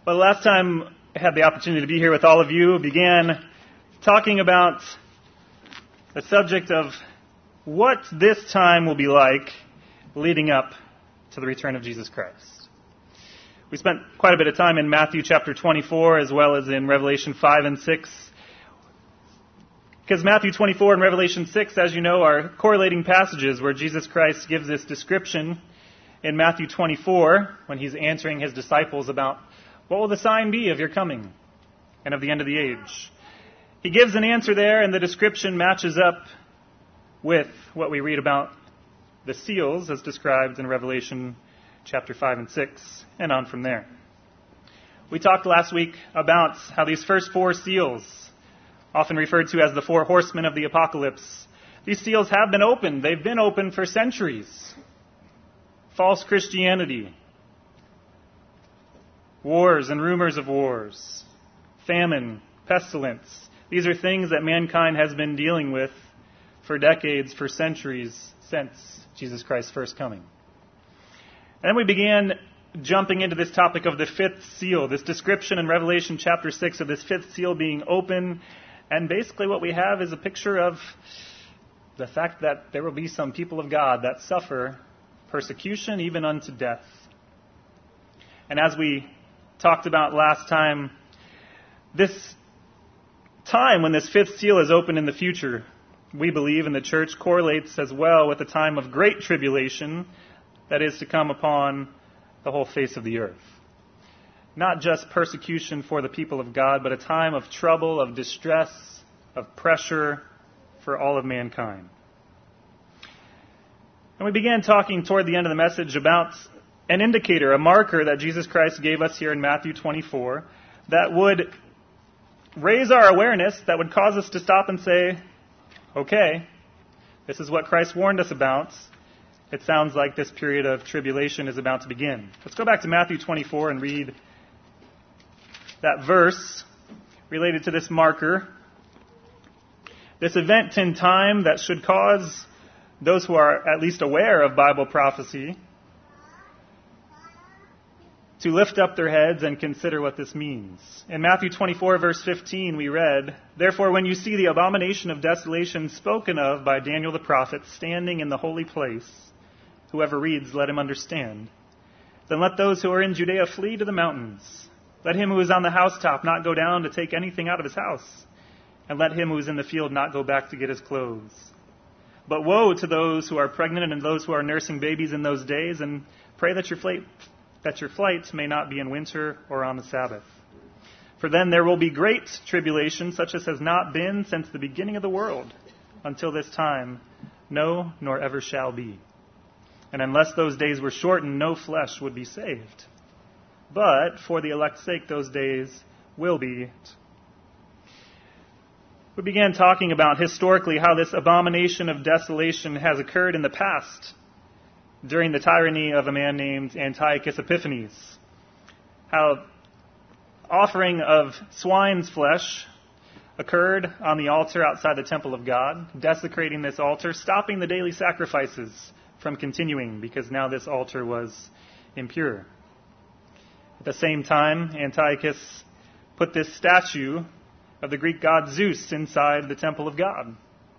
Well, the last time I had the opportunity to be here with all of you, began talking about the subject of what this time will be like leading up to the return of Jesus Christ. We spent quite a bit of time in Matthew chapter 24 as well as in Revelation 5 and 6. Because Matthew 24 and Revelation 6, as you know, are correlating passages where Jesus Christ gives this description in Matthew 24 when he's answering his disciples about what will the sign be of your coming and of the end of the age. He gives an answer there, and the description matches up with what we read about the seals as described in Revelation chapter 5 and 6, and on from there. We talked last week about how these first four seals, often referred to as the four horsemen of the apocalypse, these seals have been opened. They've been open for centuries. False Christianity, wars and rumors of wars, famine, pestilence. These are things that mankind has been dealing with for decades, for centuries, since Jesus Christ's first coming. And then we began jumping into this topic of the fifth seal, this description in Revelation chapter 6 of this fifth seal being open. And basically what we have is a picture of the fact that there will be some people of God that suffer persecution even unto death. And as we talked about last time, this time when this fifth seal is open in the future, we believe in the church, correlates as well with the time of great tribulation that is to come upon the whole face of the earth. Not just persecution for the people of God, but a time of trouble, of distress, of pressure for all of mankind. And we began talking toward the end of the message about an indicator, a marker that Jesus Christ gave us here in Matthew 24 that would raise our awareness, that would cause us to stop and say, okay, this is what Christ warned us about. It sounds like this period of tribulation is about to begin. Let's go back to Matthew 24 and read that verse related to this marker, this event in time that should cause those who are at least aware of Bible prophecy to lift up their heads and consider what this means. In Matthew 24, verse 15, we read, "Therefore, when you see the abomination of desolation spoken of by Daniel the prophet standing in the holy place, whoever reads, let him understand. Then let those who are in Judea flee to the mountains. Let him who is on the housetop not go down to take anything out of his house, and let him who is in the field not go back to get his clothes. But woe to those who are pregnant and those who are nursing babies in those days, and pray that your flight may not be in winter or on the Sabbath. For then there will be great tribulation, such as has not been since the beginning of the world, until this time, no, nor ever shall be. And unless those days were shortened, no flesh would be saved. But for the elect's sake, those days will be." We began talking about historically how this abomination of desolation has occurred in the past during the tyranny of a man named Antiochus Epiphanes. How offering of swine's flesh occurred on the altar outside the temple of God, desecrating this altar, stopping the daily sacrifices from continuing because now this altar was impure. At the same time, Antiochus put this statue of the Greek god Zeus inside the temple of God.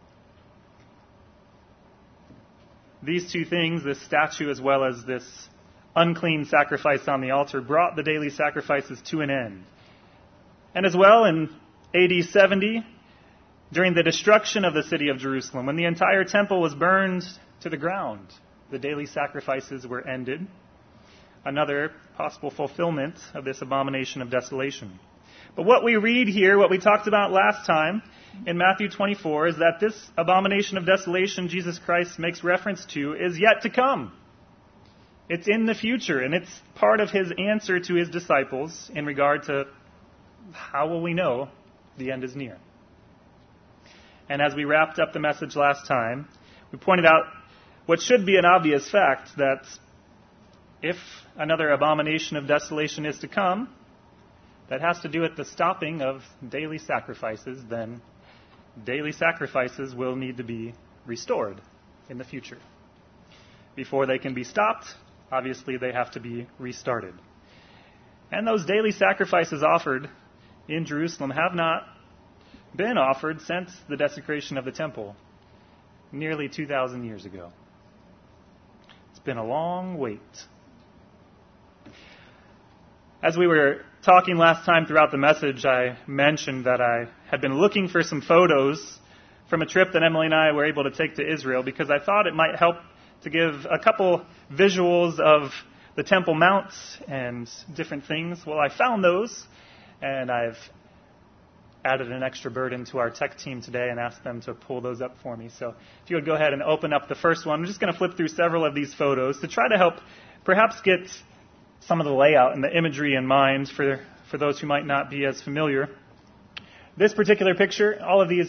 These two things, this statue as well as this unclean sacrifice on the altar, brought the daily sacrifices to an end. And as well, in AD 70, during the destruction of the city of Jerusalem, when the entire temple was burned to the ground, the daily sacrifices were ended. Another possible fulfillment of this abomination of desolation. But what we read here, what we talked about last time in Matthew 24, is that this abomination of desolation Jesus Christ makes reference to is yet to come. It's in the future, and it's part of his answer to his disciples in regard to how will we know the end is near. And as we wrapped up the message last time, we pointed out what should be an obvious fact, that if another abomination of desolation is to come, that has to do with the stopping of daily sacrifices, then daily sacrifices will need to be restored in the future. Before they can be stopped, obviously they have to be restarted. And those daily sacrifices offered in Jerusalem have not been offered since the desecration of the temple, nearly 2,000 years ago. It's been a long wait. As we were talking last time throughout the message, I mentioned that I had been looking for some photos from a trip that Emily and I were able to take to Israel because I thought it might help to give a couple visuals of the Temple Mount and different things. Well, I found those, and I've added an extra burden to our tech team today and asked them to pull those up for me. So if you would go ahead and open up the first one. I'm just going to flip through several of these photos to try to help perhaps get some of the layout and the imagery in mind for those who might not be as familiar. This particular picture, all of these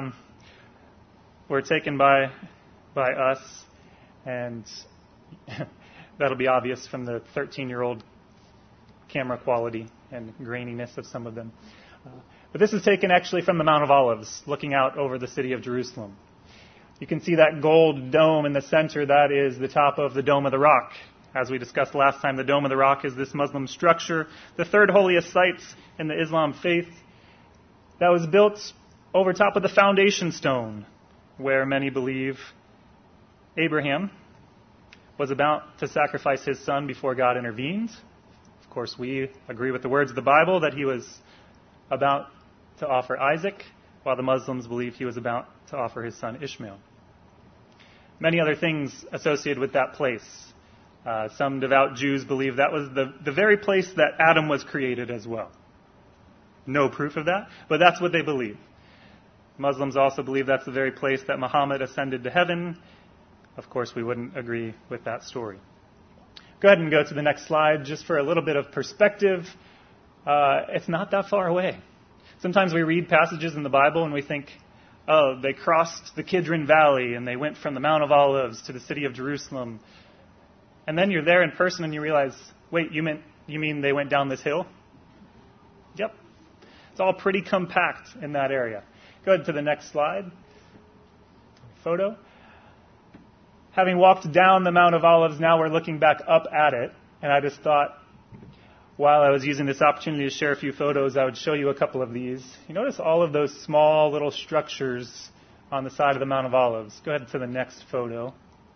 were taken by us, and that'll be obvious from the 13-year-old camera quality and graininess of some of them. But this is taken actually from the Mount of Olives, looking out over the city of Jerusalem. You can see that gold dome in the center. That is the top of the Dome of the Rock. As we discussed last time, the Dome of the Rock is this Muslim structure, the third holiest sites in the Islam faith, that was built over top of the foundation stone, where many believe Abraham was about to sacrifice his son before God intervened. Of course, we agree with the words of the Bible that he was about to offer Isaac, while the Muslims believe he was about to offer his son Ishmael. Many other things associated with that place. Some devout Jews believe that was the very place that Adam was created as well. No proof of that, but that's what they believe. Muslims also believe that's the very place that Muhammad ascended to heaven. Of course, we wouldn't agree with that story. Go ahead and go to the next slide just for a little bit of perspective. It's not that far away. Sometimes we read passages in the Bible and we think, oh, they crossed the Kidron Valley and they went from the Mount of Olives to the city of Jerusalem. And then you're there in person and you realize, wait, you mean they went down this hill? Yep. It's all pretty compact in that area. Go ahead to the next slide. Photo. Having walked down the Mount of Olives, now we're looking back up at it. And I just thought, while I was using this opportunity to share a few photos, I would show you a couple of these. You notice all of those small little structures on the side of the Mount of Olives. Go ahead to the next photo.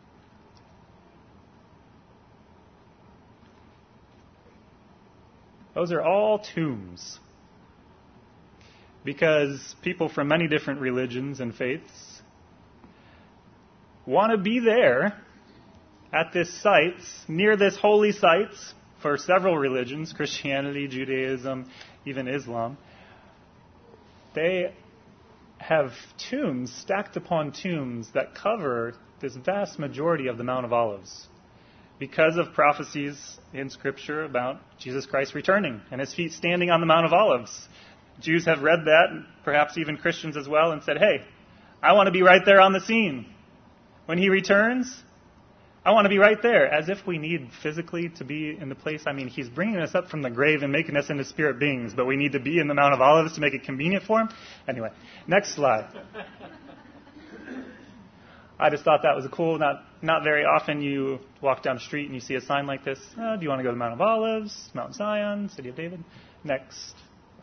Those are all tombs. Because people from many different religions and faiths want to be there at this site, near this holy site, for several religions, Christianity, Judaism, even Islam. They have tombs, stacked upon tombs, that cover this vast majority of the Mount of Olives, because of prophecies in Scripture about Jesus Christ returning and his feet standing on the Mount of Olives. Jews have read that, perhaps even Christians as well, and said, hey, I want to be right there on the scene. When he returns, I want to be right there, as if we need physically to be in the place. I mean, he's bringing us up from the grave and making us into spirit beings, but we need to be in the Mount of Olives to make it convenient for him. Anyway, next slide. I just thought that was cool. Not very often you walk down the street and you see a sign like this. Do you want to go to the Mount of Olives, Mount Zion, City of David? Next.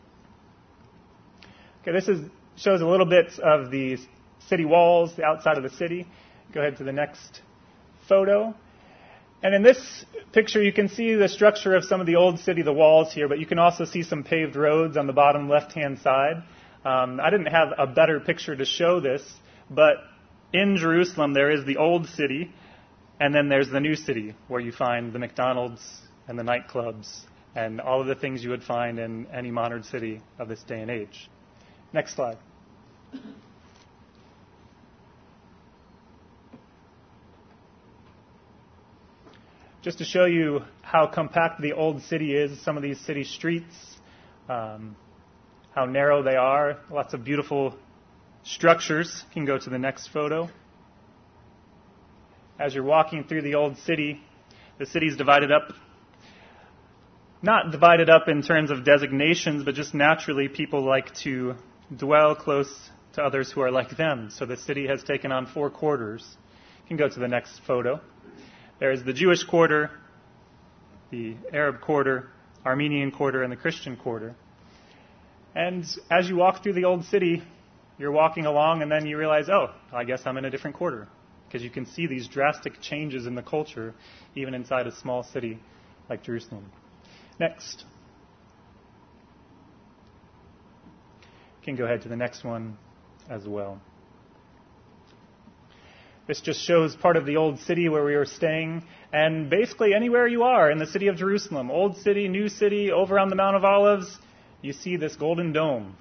Okay, this shows a little bit of the city walls, the outside of the city. Go ahead to the next photo. And in this picture, you can see the structure of some of the old city, the walls here, but you can also see some paved roads on the bottom left-hand side. I didn't have a better picture to show this, but in Jerusalem, there is the old city, and then there's the new city, where you find the McDonald's and the nightclubs and all of the things you would find in any modern city of this day and age. Next slide. Just to show you how compact the old city is, some of these city streets, how narrow they are, lots of beautiful structures. You can go to the next photo. As you're walking through the old city, the city's divided up. Not divided up in terms of designations, but just naturally people like to dwell close to others who are like them. So the city has taken on 4 quarters. You can go to the next photo. There is the Jewish quarter, the Arab quarter, Armenian quarter and the Christian quarter. And as you walk through the old city, you're walking along and then you realize, oh, I guess I'm in a different quarter. Because you can see these drastic changes in the culture, even inside a small city like Jerusalem. Next. You can go ahead to the next one as well. This just shows part of the old city where we were staying. And basically anywhere you are in the city of Jerusalem, old city, new city, over on the Mount of Olives, you see this golden dome.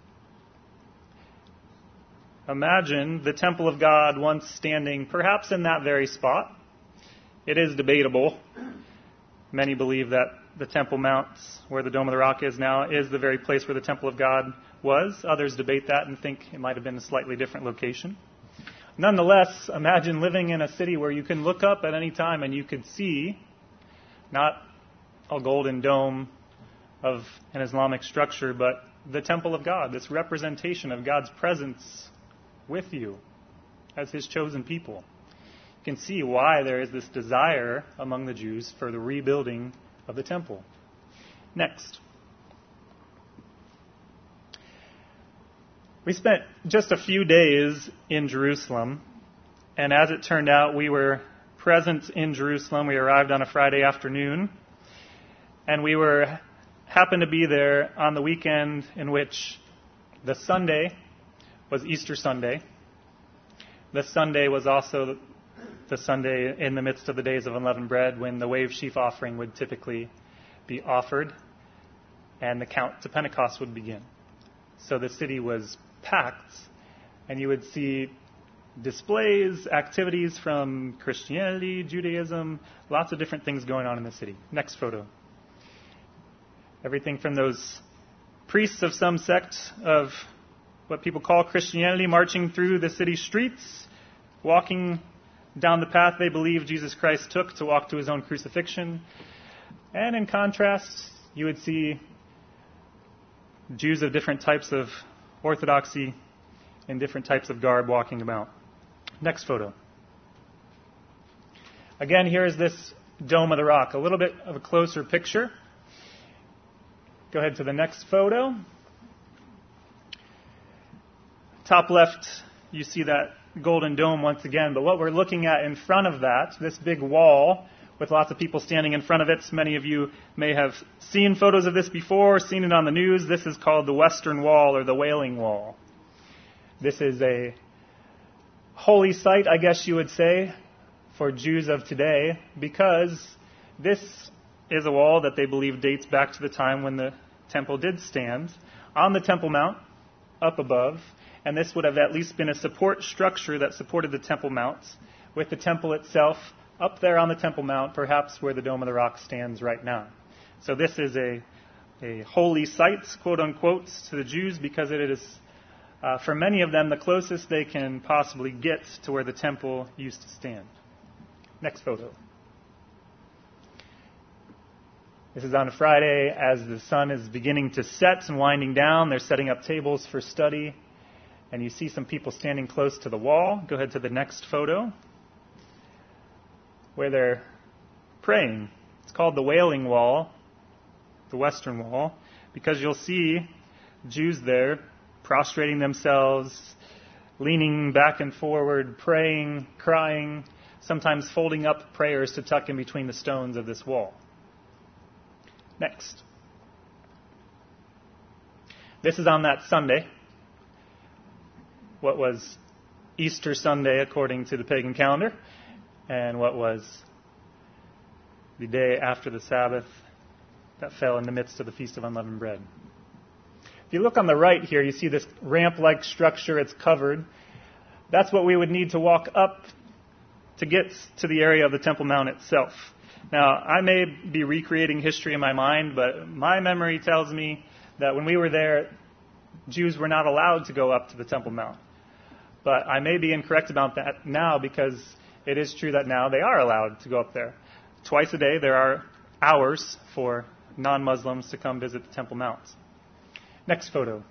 Imagine the temple of God once standing perhaps in that very spot. It is debatable. Many believe that the Temple Mount, where the Dome of the Rock is now, is the very place where the temple of God was. Others debate that and think it might have been a slightly different location. Nonetheless, imagine living in a city where you can look up at any time and you could see not a golden dome of an Islamic structure, but the temple of God, this representation of God's presence with you as His chosen people. You can see why there is this desire among the Jews for the rebuilding of the temple. Next. We spent just a few days in Jerusalem, and as it turned out, we were present in Jerusalem. We arrived on a Friday afternoon, and we happened to be there on the weekend in which the Sunday was Easter Sunday. The Sunday was also the Sunday in the midst of the days of unleavened bread, when the wave sheaf offering would typically be offered, and the count to Pentecost would begin. So the city was packed, and you would see displays, activities from Christianity, Judaism, lots of different things going on in the city. Next photo. Everything from those priests of some sect of what people call Christianity marching through the city streets, walking down the path they believe Jesus Christ took to walk to His own crucifixion. And in contrast, you would see Jews of different types of orthodoxy and different types of garb walking about. Next photo. Again, here is this Dome of the Rock, a little bit of a closer picture. Go ahead to the next photo. Top left, you see that golden dome once again, but what we're looking at in front of that, this big wall with lots of people standing in front of it. Many of you may have seen photos of this before, seen it on the news. This is called the Western Wall, or the Wailing Wall. This is a holy site, I guess you would say, for Jews of today, because this is a wall that they believe dates back to the time when the temple did stand on the Temple Mount up above, and this would have at least been a support structure that supported the Temple Mount, with the temple itself up there on the Temple Mount, perhaps where the Dome of the Rock stands right now. So this is a holy site, quote unquote, to the Jews, because it is, for many of them, the closest they can possibly get to where the temple used to stand. Next photo. This is on a Friday as the sun is beginning to set and winding down. They're setting up tables for study. And you see some people standing close to the wall. Go ahead to the next photo, where they're praying. It's called the Wailing Wall, the Western Wall, because you'll see Jews there prostrating themselves, leaning back and forward, praying, crying, sometimes folding up prayers to tuck in between the stones of this wall. Next. This is on that Sunday, what was Easter Sunday according to the pagan calendar, and what was the day after the Sabbath that fell in the midst of the Feast of Unleavened Bread. If you look on the right here, you see this ramp-like structure. It's covered. That's what we would need to walk up to get to the area of the Temple Mount itself. Now, I may be recreating history in my mind, but my memory tells me that when we were there, Jews were not allowed to go up to the Temple Mount. But I may be incorrect about that now, because it is true that now they are allowed to go up there. Twice a day, there are hours for non-Muslims to come visit the Temple Mount. Next photo.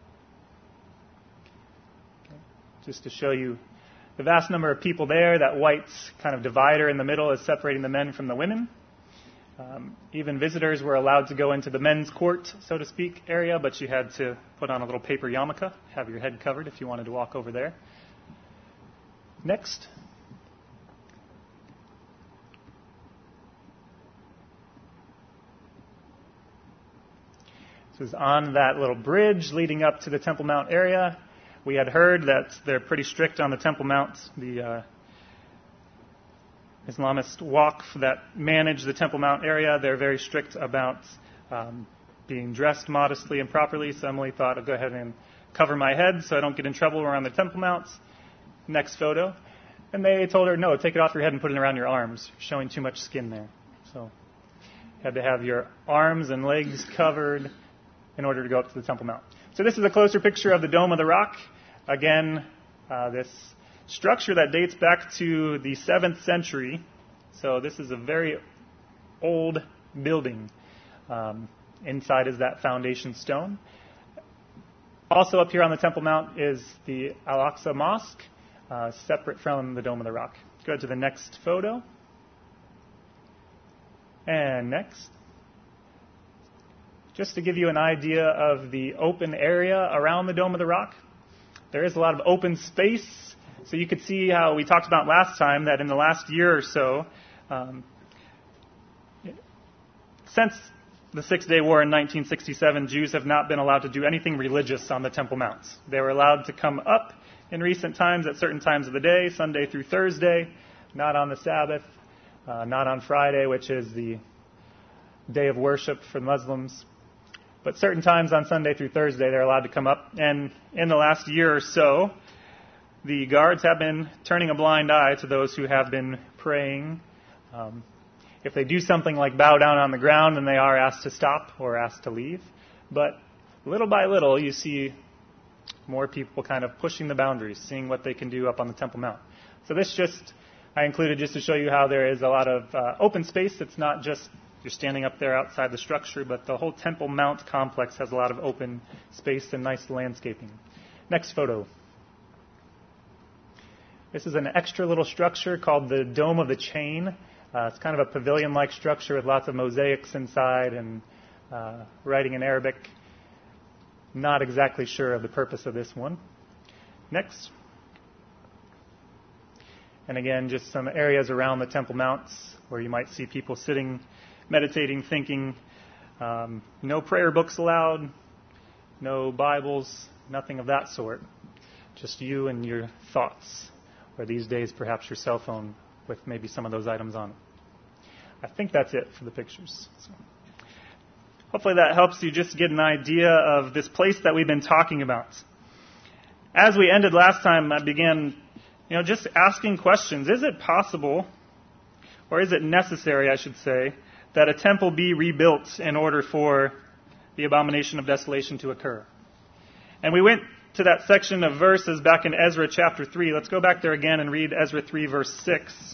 Okay. Just to show you the vast number of people there. That white kind of divider in the middle is separating the men from the women. Even visitors were allowed to go into the men's court, so to speak, area, but you had to put on a little paper yarmulke, have your head covered if you wanted to walk over there. Next. This is on that little bridge leading up to the Temple Mount area. We had heard that they're pretty strict on the Temple Mount. The Islamist Waqf that manage the Temple Mount area, they're very strict about being dressed modestly and properly. So Emily thought, I'll go ahead and cover my head so I don't get in trouble around the Temple Mounts. Next photo. And they told her, no, take it off your head and put it around your arms, showing too much skin there. So you had to have your arms and legs covered in order to go up to the Temple Mount. So this is a closer picture of the Dome of the Rock. Again, this structure that dates back to the 7th century. So this is a very old building. Inside is that foundation stone. Also up here on the Temple Mount is the Al-Aqsa Mosque, separate from the Dome of the Rock. Go to the next photo. And next. Just to give you an idea of the open area around the Dome of the Rock, there is a lot of open space. So you could see how we talked about last time that in the last year or so, since the Six-Day War in 1967, Jews have not been allowed to do anything religious on the Temple Mount. They were allowed to come up in recent times at certain times of the day, Sunday through Thursday, not on the Sabbath, not on Friday, which is the day of worship for Muslims. But certain times on Sunday through Thursday, they're allowed to come up. And in the last year or so, the guards have been turning a blind eye to those who have been praying. If they do something like bow down on the ground, then they are asked to stop or asked to leave. But little by little, you see more people kind of pushing the boundaries, seeing what they can do up on the Temple Mount. So this I included just to show you how there is a lot of open space. It's not just you're standing up there outside the structure, but the whole Temple Mount complex has a lot of open space and nice landscaping. Next photo. This is an extra little structure called the Dome of the Chain. It's kind of a pavilion-like structure with lots of mosaics inside and writing in Arabic. Not exactly sure of the purpose of this one. Next. And again, just some areas around the Temple Mounts where you might see people sitting, meditating, thinking. No prayer books allowed, no Bibles, nothing of that sort. Just you and your thoughts, or these days perhaps your cell phone with maybe some of those items on it. I think that's it for the pictures. So hopefully that helps you just get an idea of this place that we've been talking about. As we ended last time, I began, just asking questions. Is it possible, or is it necessary, I should say, that a temple be rebuilt in order for the abomination of desolation to occur? And we went to that section of verses back in Ezra chapter 3. Let's go back there again and read Ezra 3 verse 6.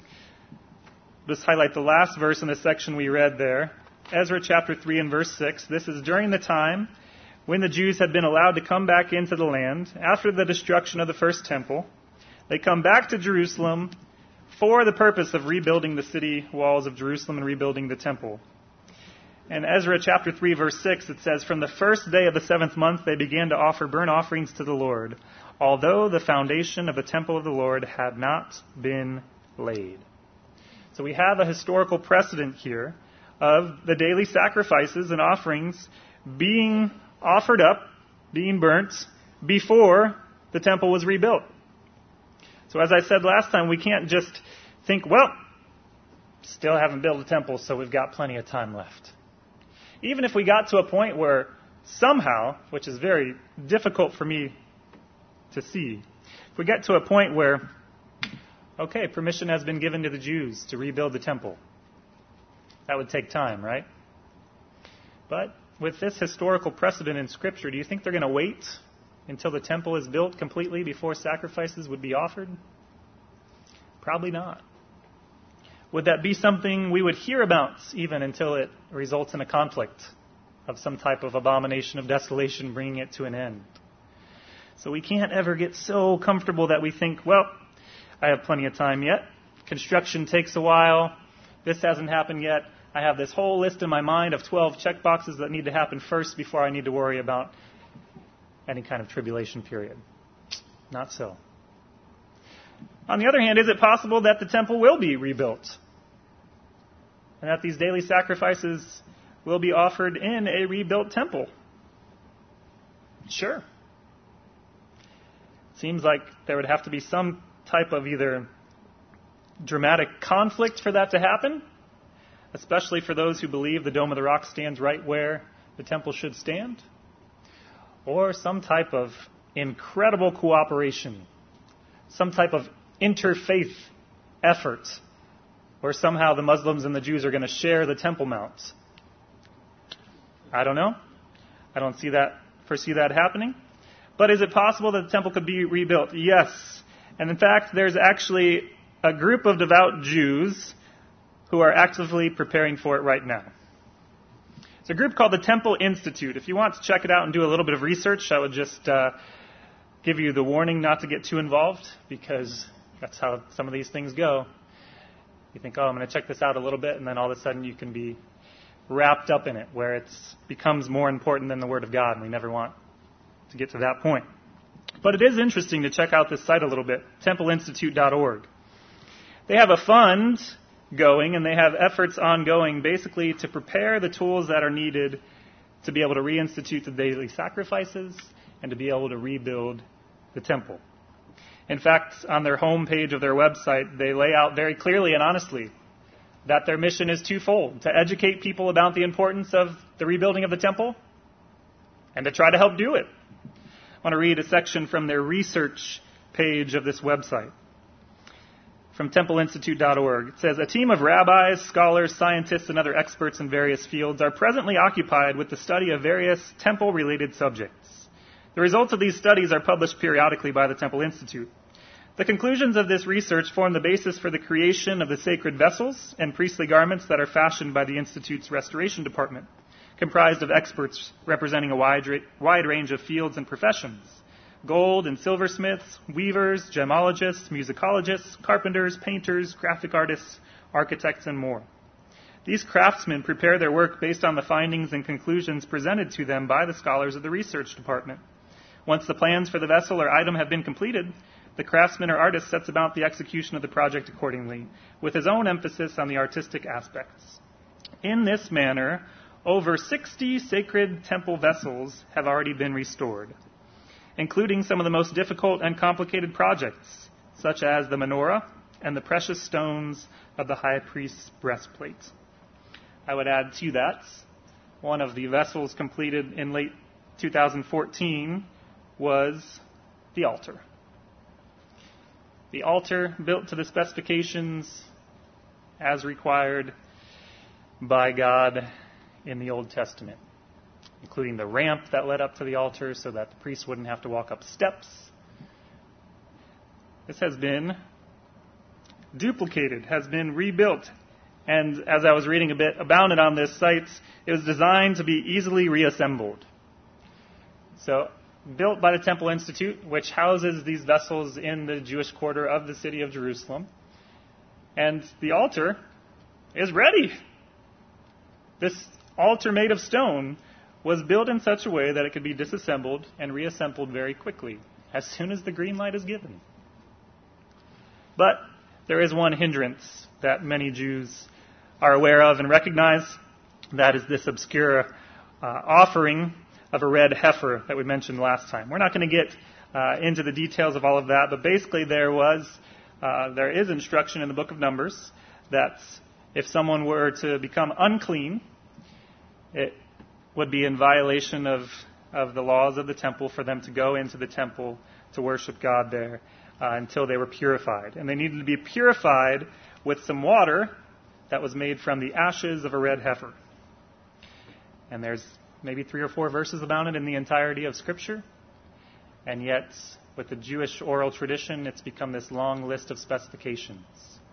Just highlight the last verse in the section we read there. Ezra chapter 3 and verse 6. This is during the time when the Jews had been allowed to come back into the land after the destruction of the first temple. They come back to Jerusalem for the purpose of rebuilding the city walls of Jerusalem and rebuilding the temple. In Ezra chapter 3, verse 6, it says, "From the first day of the 7th month they began to offer burnt offerings to the Lord, although the foundation of the temple of the Lord had not been laid." So we have a historical precedent here of the daily sacrifices and offerings being offered up, being burnt, before the temple was rebuilt. So as I said last time, we can't just think, well, still haven't built a temple, so we've got plenty of time left. Even if we got to a point where somehow, which is very difficult for me to see, if we get to a point where, okay, permission has been given to the Jews to rebuild the temple, that would take time, right? But with this historical precedent in Scripture, do you think they're going to wait until the temple is built completely before sacrifices would be offered? Probably not. Would that be something we would hear about even until it results in a conflict of some type of abomination of desolation, bringing it to an end? So we can't ever get so comfortable that we think, well, I have plenty of time yet. Construction takes a while. This hasn't happened yet. I have this whole list in my mind of 12 checkboxes that need to happen first before I need to worry about any kind of tribulation period. Not so. On the other hand, is it possible that the temple will be rebuilt? And that these daily sacrifices will be offered in a rebuilt temple? Sure. Seems like there would have to be some type of either dramatic conflict for that to happen, especially for those who believe the Dome of the Rock stands right where the temple should stand, or some type of incredible cooperation, some type of interfaith effort, where somehow the Muslims and the Jews are going to share the Temple Mount. I don't know. I don't foresee that happening. But is it possible that the temple could be rebuilt? Yes. And in fact, there's actually a group of devout Jews who are actively preparing for it right now. It's a group called the Temple Institute. If you want to check it out and do a little bit of research, I would just give you the warning not to get too involved, because that's how some of these things go. You think, oh, I'm going to check this out a little bit, and then all of a sudden you can be wrapped up in it, where it becomes more important than the Word of God, and we never want to get to that point. But it is interesting to check out this site a little bit, templeinstitute.org. They have a fund going, and they have efforts ongoing basically to prepare the tools that are needed to be able to reinstitute the daily sacrifices and to be able to rebuild the temple. In fact, on their homepage of their website, they lay out very clearly and honestly that their mission is twofold: to educate people about the importance of the rebuilding of the temple and to try to help do it. I want to read a section from their research page of this website. From templeinstitute.org. It says, a team of rabbis, scholars, scientists, and other experts in various fields are presently occupied with the study of various temple-related subjects. The results of these studies are published periodically by the Temple Institute. The conclusions of this research form the basis for the creation of the sacred vessels and priestly garments that are fashioned by the Institute's restoration department, comprised of experts representing a wide range of fields and professions: gold and silversmiths, weavers, gemologists, musicologists, carpenters, painters, graphic artists, architects, and more. These craftsmen prepare their work based on the findings and conclusions presented to them by the scholars of the research department. Once the plans for the vessel or item have been completed, the craftsman or artist sets about the execution of the project accordingly, with his own emphasis on the artistic aspects. In this manner, over 60 sacred temple vessels have already been restored, including some of the most difficult and complicated projects, such as the menorah and the precious stones of the high priest's breastplate. I would add to that, one of the vessels completed in late 2014 was the altar. The altar built to the specifications as required by God in the Old Testament, including the ramp that led up to the altar so that the priest wouldn't have to walk up steps. This has been duplicated, has been rebuilt. And as I was reading a bit about it on this site, it was designed to be easily reassembled. So, built by the Temple Institute, which houses these vessels in the Jewish quarter of the city of Jerusalem. And the altar is ready. This altar made of stone was built in such a way that it could be disassembled and reassembled very quickly, as soon as the green light is given. But there is one hindrance that many Jews are aware of and recognize. That is this obscure offering of a red heifer that we mentioned last time. We're not going to get into the details of all of that, but basically there is instruction in the book of Numbers that if someone were to become unclean, it would be in violation of the laws of the temple for them to go into the temple to worship God there until they were purified. And they needed to be purified with some water that was made from the ashes of a red heifer. And there's maybe 3 or 4 verses about it in the entirety of Scripture. And yet, with the Jewish oral tradition, it's become this long list of specifications.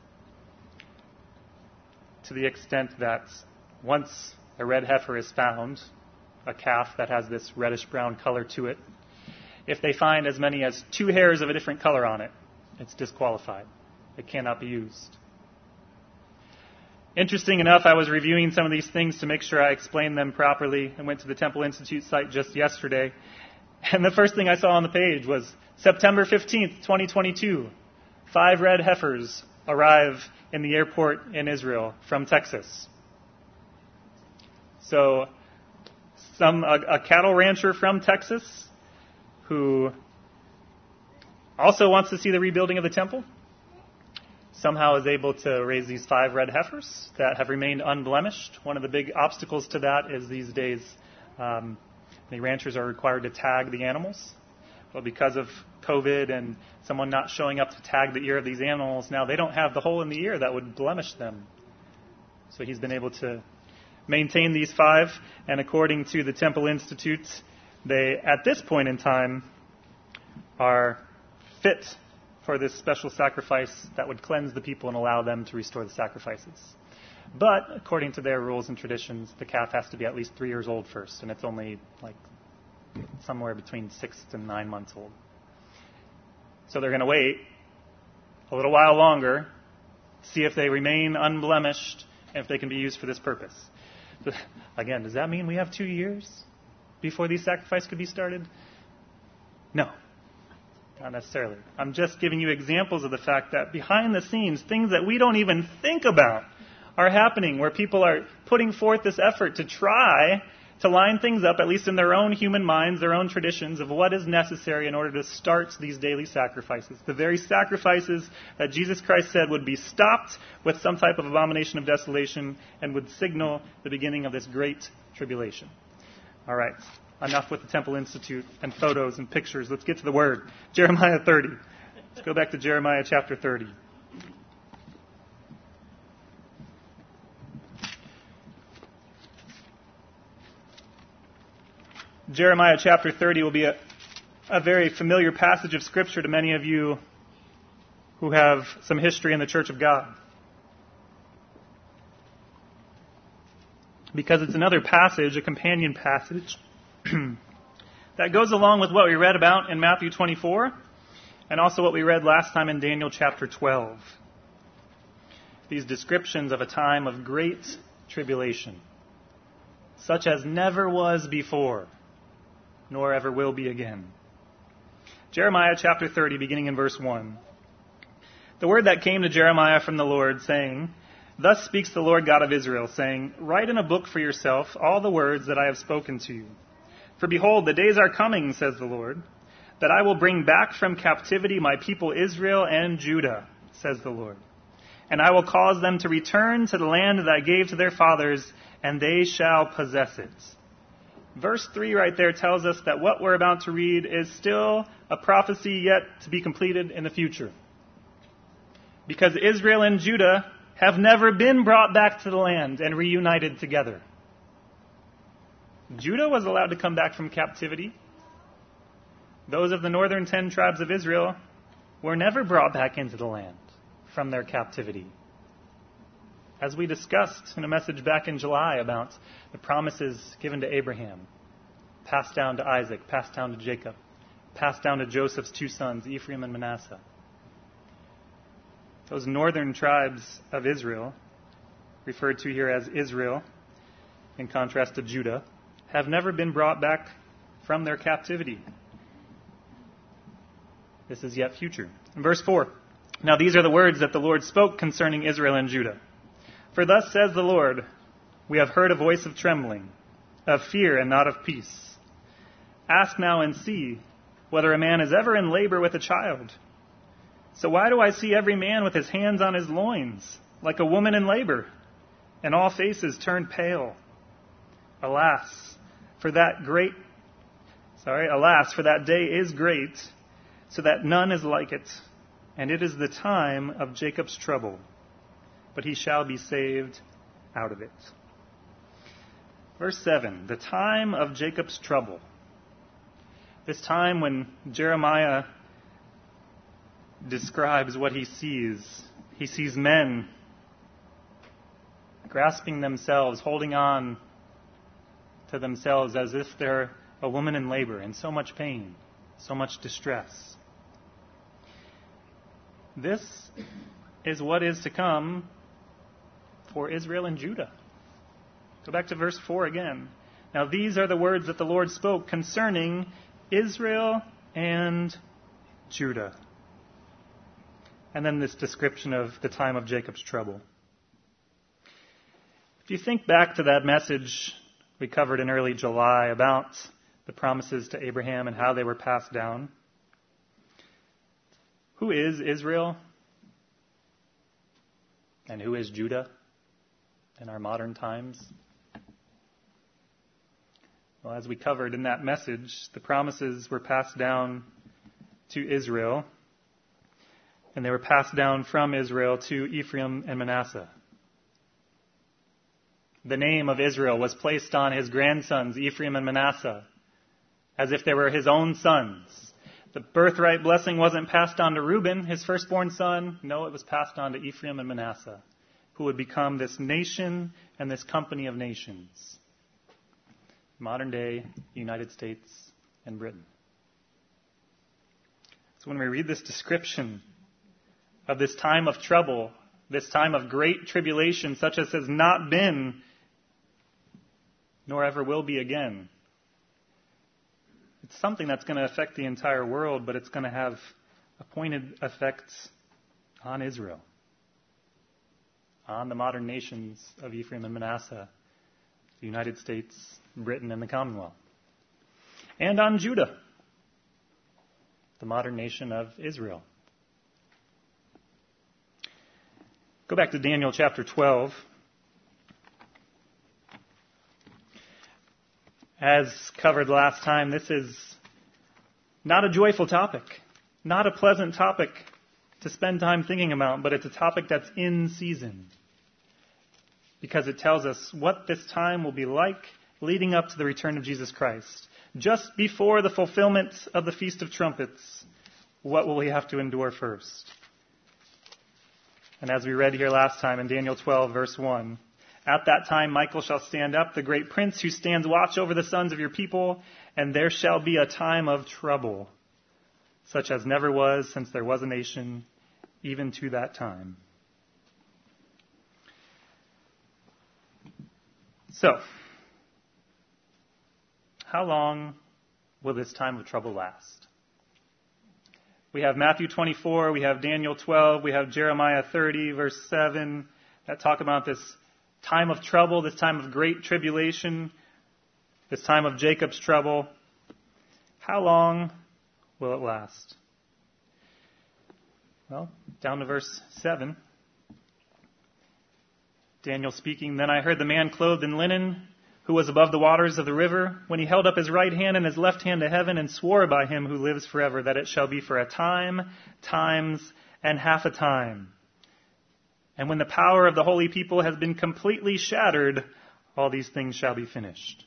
To the extent that once a red heifer is found, a calf that has this reddish-brown color to it, if they find as many as 2 hairs of a different color on it, it's disqualified. It cannot be used. Interesting enough, I was reviewing some of these things to make sure I explained them properly and went to the Temple Institute site just yesterday. And the first thing I saw on the page was September 15th, 2022. 5 red heifers arrive in the airport in Israel from Texas. So a cattle rancher from Texas who also wants to see the rebuilding of the temple somehow is able to raise these 5 red heifers that have remained unblemished. One of the big obstacles to that is these days the ranchers are required to tag the animals. Well, because of COVID and someone not showing up to tag the ear of these animals, now they don't have the hole in the ear that would blemish them. So he's been able to maintain these 5, and according to the Temple Institute, they, at this point in time, are fit for this special sacrifice that would cleanse the people and allow them to restore the sacrifices. But, according to their rules and traditions, the calf has to be at least 3 years old first, and it's only like somewhere between 6 and 9 months old. So they're going to wait a little while longer, see if they remain unblemished, and if they can be used for this purpose. Again, does that mean we have 2 years before these sacrifices could be started? No, not necessarily. I'm just giving you examples of the fact that behind the scenes, things that we don't even think about are happening, where people are putting forth this effort to try to line things up, at least in their own human minds, their own traditions, of what is necessary in order to start these daily sacrifices. The very sacrifices that Jesus Christ said would be stopped with some type of abomination of desolation and would signal the beginning of this great tribulation. All right, enough with the Temple Institute and photos and pictures. Let's get to the Word. Jeremiah 30. Let's go back to Jeremiah chapter 30. Jeremiah chapter 30 will be a very familiar passage of Scripture to many of you who have some history in the Church of God. Because it's another passage, a companion passage, that goes along with what we read about in Matthew 24 and also what we read last time in Daniel chapter 12. These descriptions of a time of great tribulation, such as never was before, nor ever will be again. Jeremiah chapter 30, beginning in verse 1. The word that came to Jeremiah from the Lord, saying, Thus speaks the Lord God of Israel, saying, Write in a book for yourself all the words that I have spoken to you. For behold, the days are coming, says the Lord, that I will bring back from captivity my people Israel and Judah, says the Lord. And I will cause them to return to the land that I gave to their fathers, and they shall possess it. Verse 3 right there tells us that what we're about to read is still a prophecy yet to be completed in the future. Because Israel and Judah have never been brought back to the land and reunited together. Judah was allowed to come back from captivity. Those of the northern 10 tribes of Israel were never brought back into the land from their captivity. As we discussed in a message back in July about the promises given to Abraham, passed down to Isaac, passed down to Jacob, passed down to Joseph's 2 sons, Ephraim and Manasseh. Those northern tribes of Israel, referred to here as Israel, in contrast to Judah, have never been brought back from their captivity. This is yet future. In verse 4, Now these are the words that the Lord spoke concerning Israel and Judah. For thus says the Lord, We have heard a voice of trembling, of fear and not of peace. Ask now and see whether a man is ever in labor with a child. So why do I see every man with his hands on his loins, like a woman in labor, and all faces turned pale? Alas, for that day is great, so that none is like it, and it is the time of Jacob's trouble, but he shall be saved out of it. Verse 7, the time of Jacob's trouble. This time when Jeremiah describes what he sees. He sees men grasping themselves, holding on to themselves as if they're a woman in labor, in so much pain, so much distress. This is what is to come for Israel and Judah. Go back to verse 4 again. Now these are the words that the Lord spoke concerning Israel and Judah. And then this description of the time of Jacob's trouble. If you think back to that message we covered in early July about the promises to Abraham and how they were passed down, who is Israel? And who is Judah in our modern times? Well, as we covered in that message, the promises were passed down to Israel, and they were passed down from Israel to Ephraim and Manasseh. The name of Israel was placed on his grandsons, Ephraim and Manasseh, as if they were his own sons. The birthright blessing wasn't passed on to Reuben, his firstborn son. No, it was passed on to Ephraim and Manasseh, who would become this nation and this company of nations. Modern day United States and Britain. So when we read this description of this time of trouble, this time of great tribulation, such as has not been, nor ever will be again, it's something that's going to affect the entire world, but it's going to have a pointed effect on Israel, on the modern nations of Ephraim and Manasseh, the United States, Britain, and the Commonwealth, and on Judah, the modern nation of Israel. Go back to Daniel chapter 12. As covered last time, this is not a joyful topic, not a pleasant topic to spend time thinking about, but it's a topic that's in season, because it tells us what this time will be like leading up to the return of Jesus Christ. Just before the fulfillment of the Feast of Trumpets, what will we have to endure first? And as we read here last time in Daniel 12, verse 1, at that time Michael shall stand up, the great prince who stands watch over the sons of your people, and there shall be a time of trouble, such as never was since there was a nation, even to that time. So, how long will this time of trouble last? We have Matthew 24, we have Daniel 12, we have Jeremiah 30, verse 7, that talk about this time of trouble, this time of great tribulation, this time of Jacob's trouble. How long will it last? Well, down to verse 7. Daniel speaking, then I heard the man clothed in linen, who was above the waters of the river, when he held up his right hand and his left hand to heaven, and swore by him who lives forever, that it shall be for a time, times, and half a time. And when the power of the holy people has been completely shattered, all these things shall be finished.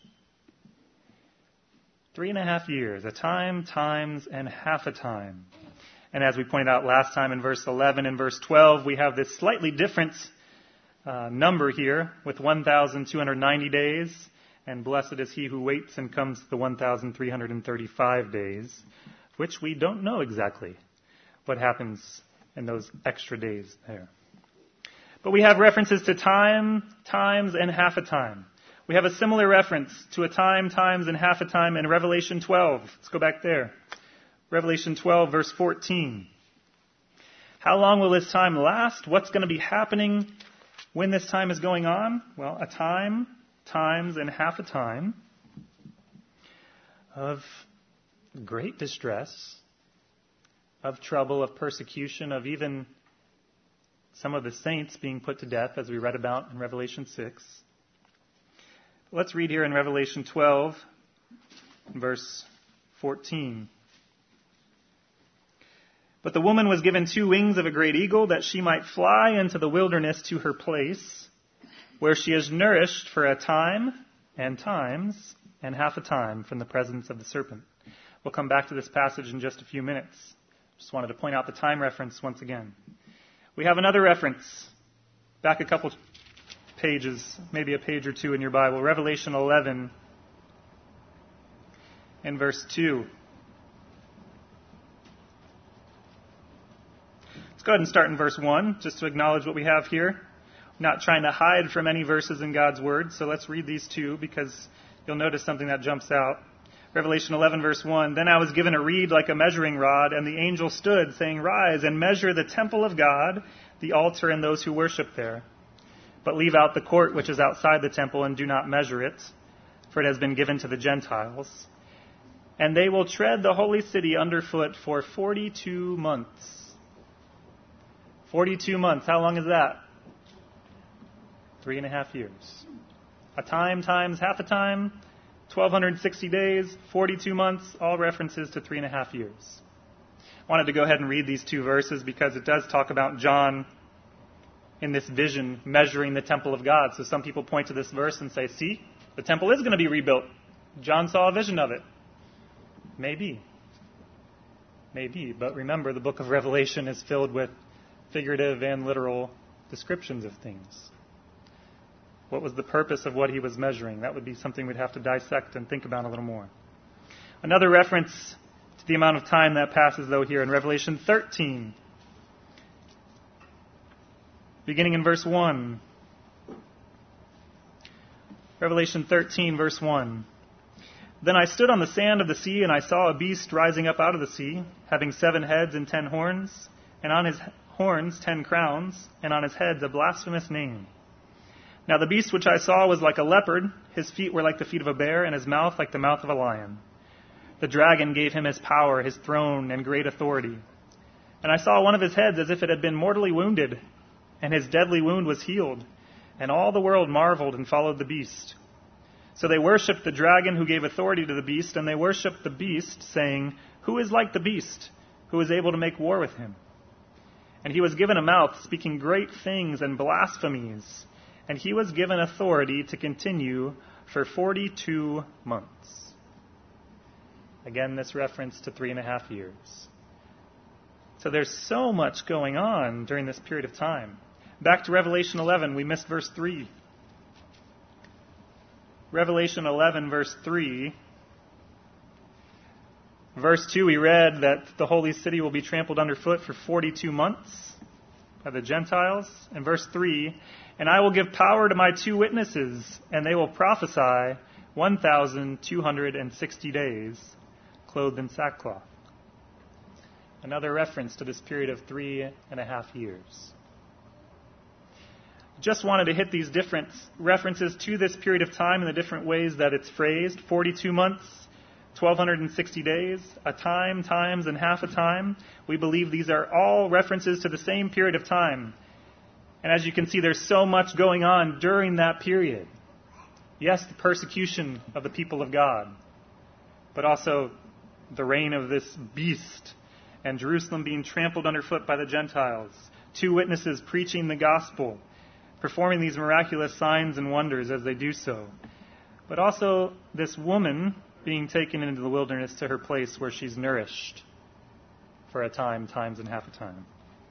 3.5 years, a time, times, and half a time. And as we pointed out last time in verse 11 and verse 12, we have this slightly different number here with 1,290 days, and blessed is he who waits and comes to the 1,335 days, which we don't know exactly what happens in those extra days there. But we have references to time, times, and half a time. We have a similar reference to a time, times, and half a time in Revelation 12. Let's go back there. Revelation 12, verse 14. How long will this time last? What's going to be happening when this time is going on? Well, a time, times, and half a time of great distress, of trouble, of persecution, of even some of the saints being put to death, as we read about in Revelation 6. Let's read here in Revelation 12, verse 14. But the woman was given 2 wings of a great eagle, that she might fly into the wilderness to her place, where she is nourished for a time, and times, and half a time from the presence of the serpent. We'll come back to this passage in just a few minutes. Just wanted to point out the time reference once again. We have another reference, back a couple pages, maybe a page or two in your Bible, Revelation 11 and verse 2. Let's go ahead and start in verse 1, just to acknowledge what we have here. Not trying to hide from any verses in God's Word, so let's read these two because you'll notice something that jumps out. Revelation 11, verse 1, Then I was given a reed like a measuring rod, and the angel stood, saying, Rise and measure the temple of God, the altar, and those who worship there. But leave out the court which is outside the temple, and do not measure it, for it has been given to the Gentiles. And they will tread the holy city underfoot for 42 months. 42 months, how long is that? 3.5 years. A time times half a time, 1,260 days, 42 months, all references to 3.5 years. I wanted to go ahead and read these two verses because it does talk about John in this vision measuring the temple of God. So some people point to this verse and say, see, the temple is going to be rebuilt. John saw a vision of it. Maybe. But remember, the book of Revelation is filled with figurative and literal descriptions of things. What was the purpose of what he was measuring? That would be something we'd have to dissect and think about a little more. Another reference to the amount of time that passes, though, here in Revelation 13, beginning in verse 1. Revelation 13, verse 1. Then I stood on the sand of the sea, and I saw a beast rising up out of the sea, having 7 heads and 10 horns, and on his horns 10 crowns, and on his heads a blasphemous name. Now the beast which I saw was like a leopard, his feet were like the feet of a bear, and his mouth like the mouth of a lion. The dragon gave him his power, his throne, and great authority. And I saw one of his heads as if it had been mortally wounded, and his deadly wound was healed. And all the world marveled and followed the beast. So they worshipped the dragon who gave authority to the beast, and they worshipped the beast, saying, Who is like the beast, who is able to make war with him? And he was given a mouth, speaking great things and blasphemies. And he was given authority to continue for 42 months. Again, this reference to 3.5 years. So there's so much going on during this period of time. Back to Revelation 11, we missed verse 3. Revelation 11, verse 3. Verse 2, we read that the holy city will be trampled underfoot for 42 months by the Gentiles. And verse 3, And I will give power to my 2 witnesses, and they will prophesy 1,260 days, clothed in sackcloth. Another reference to this period of 3.5 years. Just wanted to hit these different references to this period of time in the different ways that it's phrased. 42 months, 1,260 days, a time, times, and half a time. We believe these are all references to the same period of time. And as you can see, there's so much going on during that period. Yes, the persecution of the people of God, but also the reign of this beast and Jerusalem being trampled underfoot by the Gentiles. 2 witnesses preaching the gospel, performing these miraculous signs and wonders as they do so. But also this woman being taken into the wilderness to her place where she's nourished for a time, times, and half a time.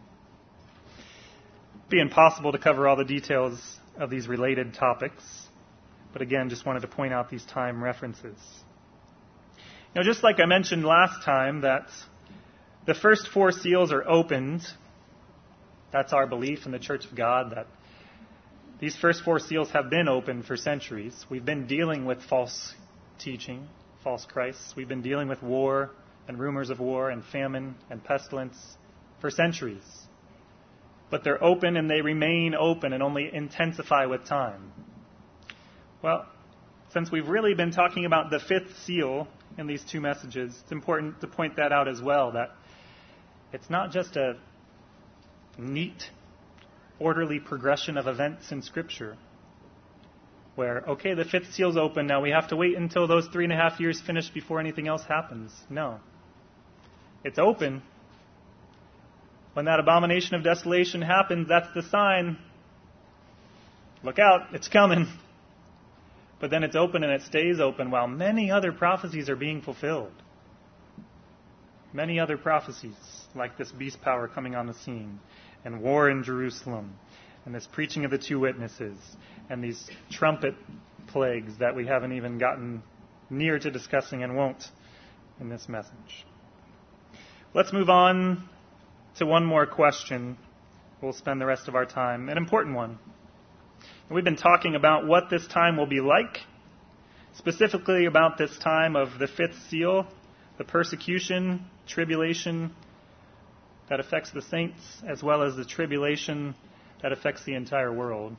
It'd be impossible to cover all the details of these related topics, but again, just wanted to point out these time references. Just like I mentioned last time that the first 4 seals are opened, that's our belief in the Church of God, that these first 4 seals have been opened for centuries. We've been dealing with false teaching, false Christs. We've been dealing with war and rumors of war and famine and pestilence for centuries. But they're open and they remain open and only intensify with time. Well, since we've really been talking about the 5th seal in these 2 messages, it's important to point that out as well, that it's not just a neat, orderly progression of events in Scripture where, okay, the 5th seal's open, now we have to wait until those 3.5 years finish before anything else happens. No. It's open. When that abomination of desolation happens, that's the sign. Look out, it's coming. But then it's open and it stays open while many other prophecies are being fulfilled. Many other prophecies, like this beast power coming on the scene, and war in Jerusalem, and this preaching of the 2 witnesses, and these trumpet plagues that we haven't even gotten near to discussing and won't in this message. Let's move on to one more question. We'll spend the rest of our time, an important one. And we've been talking about what this time will be like, specifically about this time of the fifth seal, the persecution, tribulation that affects the saints, as well as the tribulation that affects the entire world.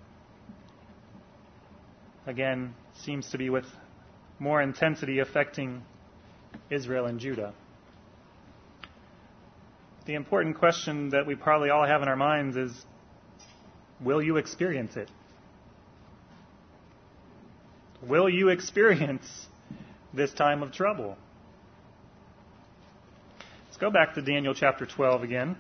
Again, seems to be with more intensity affecting Israel and Judah. The important question that we probably all have in our minds is, will you experience it? Will you experience this time of trouble? Let's go back to Daniel chapter 12 again.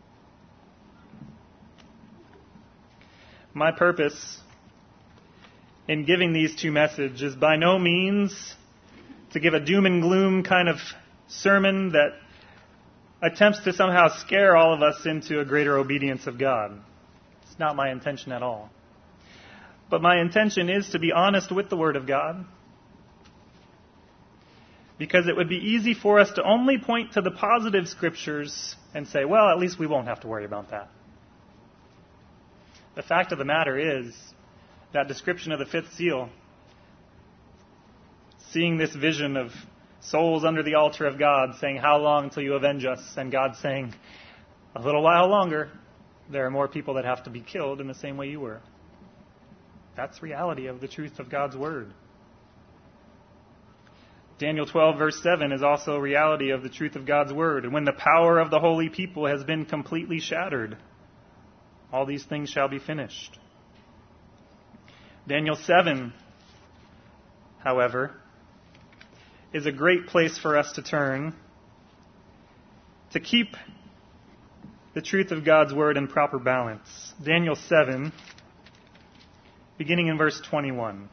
My purpose in giving these two messages is by no means to give a doom and gloom kind of sermon that attempts to somehow scare all of us into a greater obedience of God. It's not my intention at all. But my intention is to be honest with the Word of God, because it would be easy for us to only point to the positive scriptures and say, well, at least we won't have to worry about that. The fact of the matter is, that description of the fifth seal, seeing this vision of souls under the altar of God saying, how long until you avenge us? And God saying, a little while longer. There are more people that have to be killed in the same way you were. That's reality of the truth of God's Word. Daniel 12 verse 7 is also reality of the truth of God's Word. And when the power of the holy people has been completely shattered, all these things shall be finished. Daniel 7, however, is a great place for us to turn to keep the truth of God's Word in proper balance. Daniel 7, beginning in verse 21.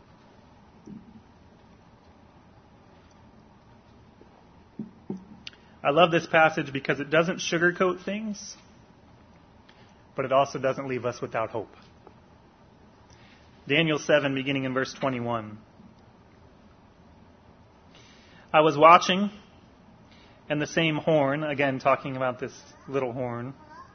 I love this passage because it doesn't sugarcoat things, but it also doesn't leave us without hope. Daniel 7, beginning in verse 21. I was watching, and the same horn, again talking about this little horn,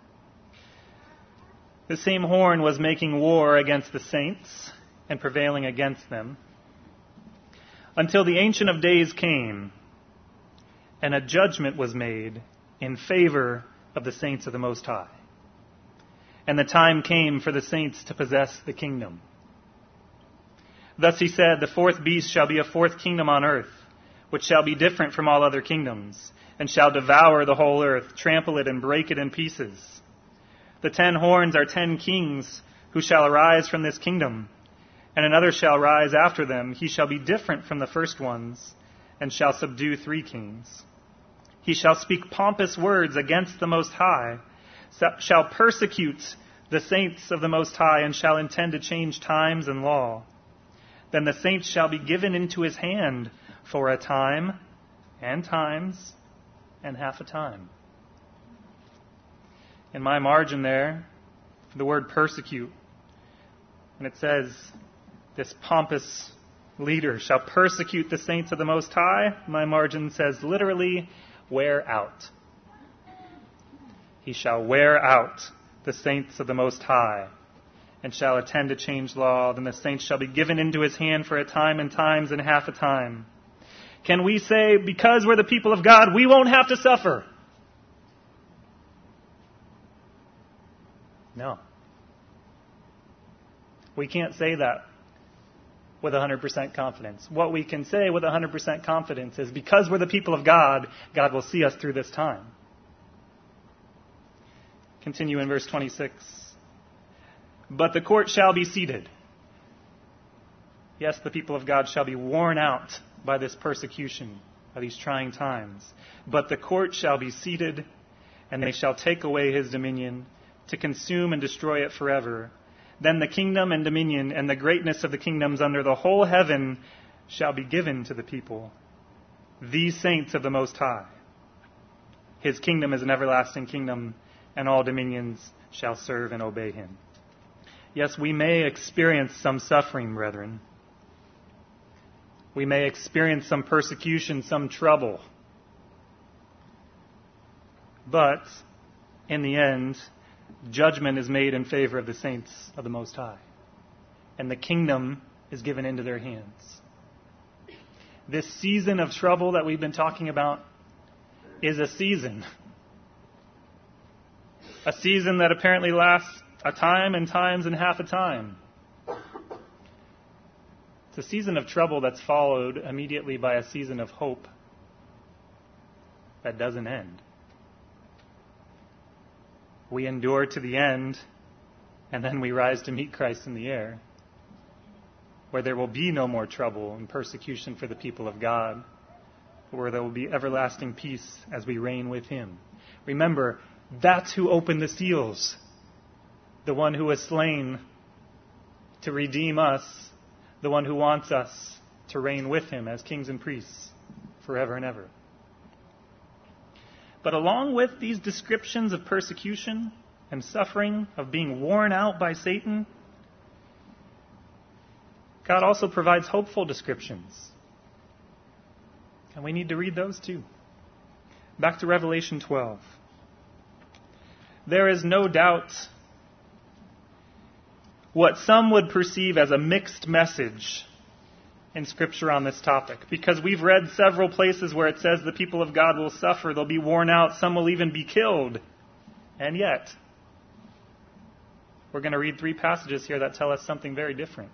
the same horn was making war against the saints and prevailing against them, until the Ancient of Days came, and a judgment was made in favor of the saints of the Most High. And the time came for the saints to possess the kingdom. Thus he said, the fourth beast shall be a fourth kingdom on earth, which shall be different from all other kingdoms, and shall devour the whole earth, trample it, and break it in pieces. The 10 horns are 10 kings who shall arise from this kingdom, and another shall rise after them. He shall be different from the first ones, and shall subdue 3 kings. He shall speak pompous words against the Most High, shall persecute the saints of the Most High, and shall intend to change times and law. Then the saints shall be given into his hand for a time, and times, and half a time. In my margin there, the word persecute, and it says, this pompous leader shall persecute the saints of the Most High. My margin says literally, wear out. He shall wear out the saints of the Most High, and shall attend to change law. Then the saints shall be given into his hand for a time, and times, and half a time. Can we say, because we're the people of God, we won't have to suffer? No. We can't say that with 100% confidence. What we can say with 100% confidence is, because we're the people of God, God will see us through this time. Continue in verse 26. But the court shall be seated. Yes, the people of God shall be worn out by this persecution, by these trying times. But the court shall be seated, and they shall take away his dominion, to consume and destroy it forever. Then the kingdom and dominion and the greatness of the kingdoms under the whole heaven shall be given to the people, these saints of the Most High. His kingdom is an everlasting kingdom, and all dominions shall serve and obey him. Yes, we may experience some suffering, brethren. We may experience some persecution, some trouble. But, in the end, judgment is made in favor of the saints of the Most High, and the kingdom is given into their hands. This season of trouble that we've been talking about is a season. A season that apparently lasts a time and times and half a time. It's a season of trouble that's followed immediately by a season of hope that doesn't end. We endure to the end, and then we rise to meet Christ in the air, where there will be no more trouble and persecution for the people of God, where there will be everlasting peace as we reign with Him. Remember, that's who opened the seals, the one who was slain to redeem us, the one who wants us to reign with Him as kings and priests forever and ever. But along with these descriptions of persecution and suffering, of being worn out by Satan, God also provides hopeful descriptions. And we need to read those too. Back to Revelation 12. There is no doubt what some would perceive as a mixed message in Scripture on this topic, because we've read several places where it says the people of God will suffer, they'll be worn out, some will even be killed. And yet, we're going to read 3 passages here that tell us something very different.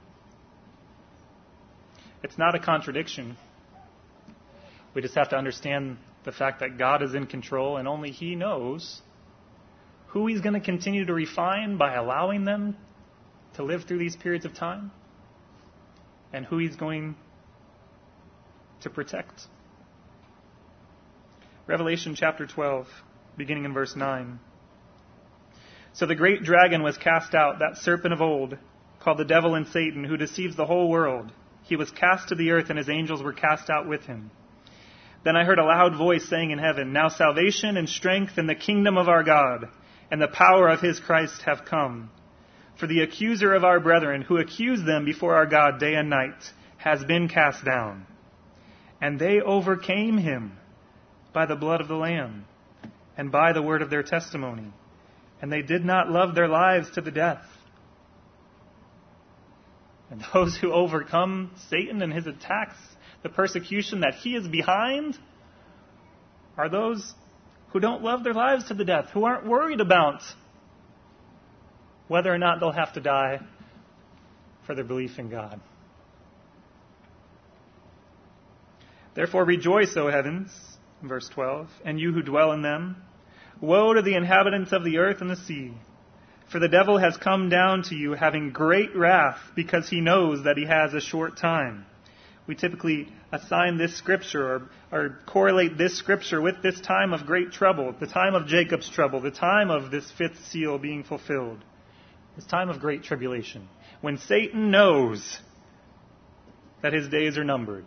It's not a contradiction. We just have to understand the fact that God is in control and only He knows who He's going to continue to refine by allowing them to live through these periods of time, and who He's going to protect. Revelation chapter 12, beginning in verse 9. So the great dragon was cast out, that serpent of old, called the devil and Satan, who deceives the whole world. He was cast to the earth, and his angels were cast out with him. Then I heard a loud voice saying in heaven, Now salvation and strength and the kingdom of our God and the power of His Christ have come. For the accuser of our brethren, who accused them before our God day and night, has been cast down. And they overcame him by the blood of the Lamb and by the word of their testimony. And they did not love their lives to the death. And those who overcome Satan and his attacks, the persecution that he is behind, are those who don't love their lives to the death, who aren't worried about whether or not they'll have to die for their belief in God. Therefore rejoice, O heavens, verse 12, and you who dwell in them. Woe to the inhabitants of the earth and the sea, for the devil has come down to you having great wrath, because he knows that he has a short time. We typically assign this scripture or correlate this scripture with this time of great trouble, the time of Jacob's trouble, the time of this 5th seal being fulfilled. This time of great tribulation, when Satan knows that his days are numbered,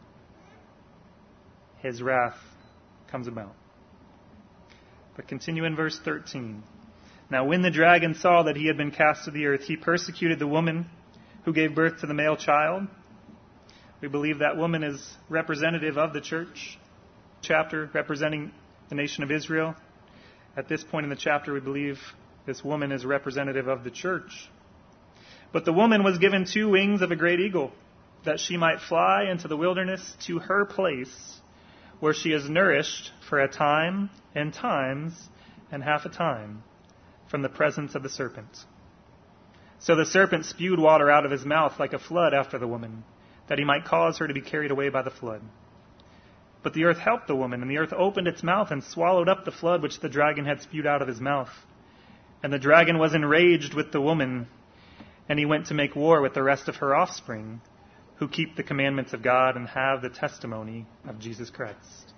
his wrath comes about. But continue in verse 13. Now when the dragon saw that he had been cast to the earth, he persecuted the woman who gave birth to the male child. We believe that woman is representative of the church chapter, representing the nation of Israel. At this point in the chapter, we believe this woman is representative of the church. But the woman was given 2 wings of a great eagle, that she might fly into the wilderness to her place, where she is nourished for a time and times and half a time from the presence of the serpent. So the serpent spewed water out of his mouth like a flood after the woman, that he might cause her to be carried away by the flood. But the earth helped the woman, and the earth opened its mouth and swallowed up the flood which the dragon had spewed out of his mouth. And the dragon was enraged with the woman, and he went to make war with the rest of her offspring, who keep the commandments of God and have the testimony of Jesus Christ.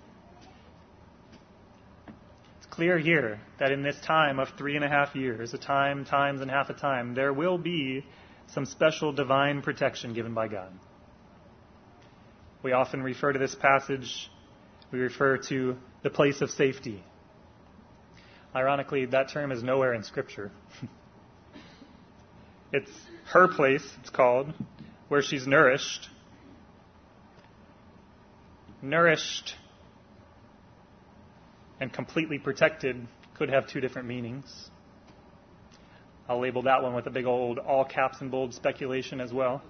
It's clear here that in this time of 3.5 years, a time, times, and half a time, there will be some special divine protection given by God. We often refer to this passage, we refer to the place of safety. Ironically, that term is nowhere in Scripture. It's her place, it's called, where she's nourished. Nourished and completely protected could have 2 different meanings. I'll label that one with a big old all caps and bold speculation as well.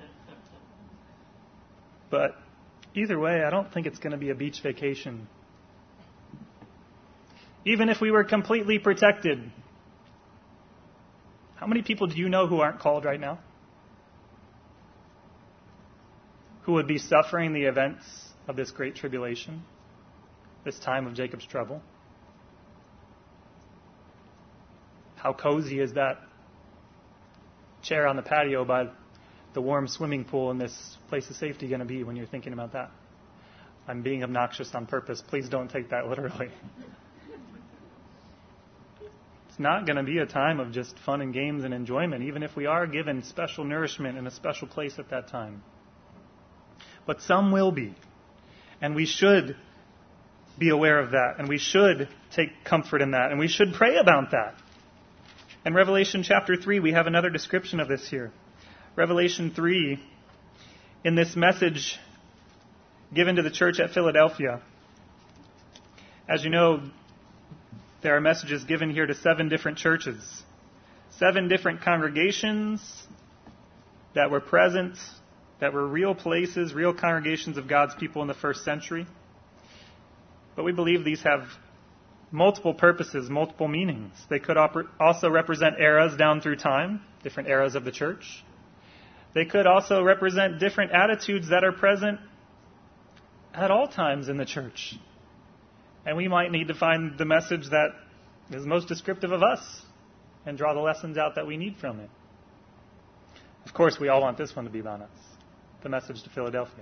But either way, I don't think it's going to be a beach vacation. Even if we were completely protected, how many people do you know who aren't called right now? Who would be suffering the events of this great tribulation, this time of Jacob's trouble? How cozy is that chair on the patio by the warm swimming pool in this place of safety going to be when you're thinking about that? I'm being obnoxious on purpose. Please don't take that literally. It's not going to be a time of just fun and games and enjoyment, even if we are given special nourishment in a special place at that time. But some will be. And we should be aware of that. And we should take comfort in that. And we should pray about that. In Revelation chapter 3, we have another description of this here. Revelation 3, in this message given to the church at Philadelphia. As you know, there are messages given here to 7 different churches. 7 different congregations that were present, that were real places, real congregations of God's people in the first century. But we believe these have multiple purposes, multiple meanings. They could also represent eras down through time, different eras of the church. They could also represent different attitudes that are present at all times in the church. And we might need to find the message that is most descriptive of us and draw the lessons out that we need from it. Of course, we all want this one to be about us, the message to Philadelphia.